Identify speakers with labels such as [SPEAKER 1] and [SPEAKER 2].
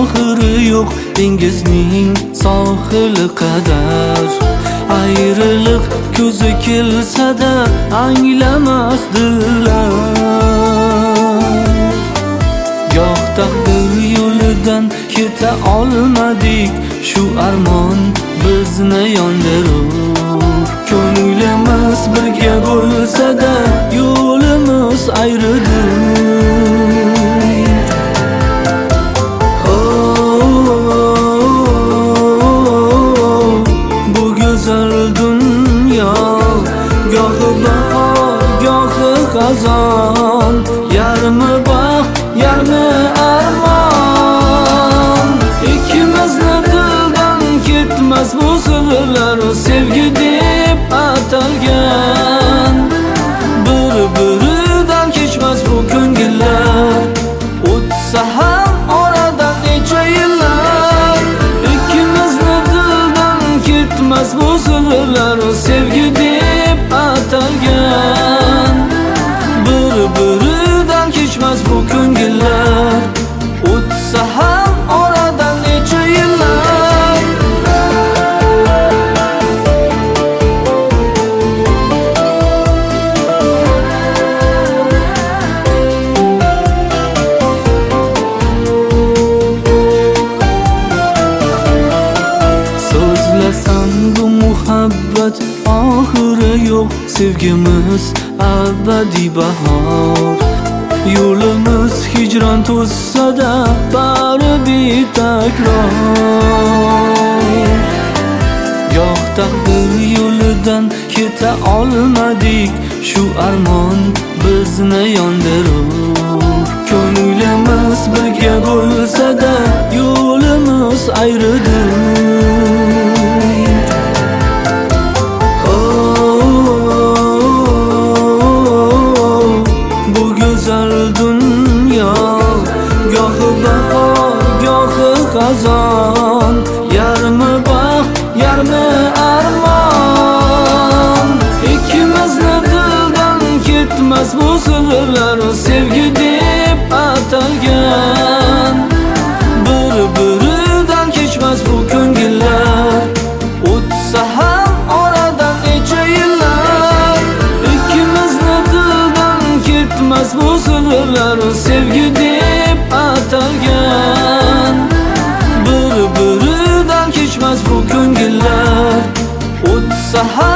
[SPEAKER 1] oxiri yo'q dengizning sohili qadar. Ayriliq ko'zi kelsa-da anglamas dillar. Goh taqdir yo'lidan keta olmadik, shu armon bizni yondirur. Ko'nglimiz birga bo'lsa-da yo'limiz ayridir. Bu go'zal dunyo gohi bahor, gohi xazon, yarmi baxt, yarmi armon. Ikkimizni dildan ketmas bu sirlar, sevgi deb atalgan. Bir-biridan kechmas bu ko'ngillar, o'tsa ham oradan necha yillar. Ikkimizni dildan ketmas bu sirlar, sevgi deb atalgan. Bir-biridan kechmas bu ko'ngillar, o'tsa ham oradan necha yillar. So'zlasam bu muhabbat oxiri yo'q, sevgimiz abadiy bahor. Yo'limiz hijron to'ssa-da bari betakror. Goh taqdir yo'lidan keta olmadik, shu armon bizni yondirur. Ko'nglimiz birga bo'lsa-da yo'limiz ayridir. Bu go'zal dunyo gohi bahor, gohi xazon, yarmi baxt, yarmi armon. Ikkimizni dildan ketmas bu sirlar, sevgi deb atalgan. Bir-biridan kechmas bu ko'ngillar, o'tsa ham oradan necha yillar. Ikkimizni dildan ketmas bu sirlar, sevgi deb atalgan. Bir-biridan kechmas bu ko'ngillar, o'tsa ham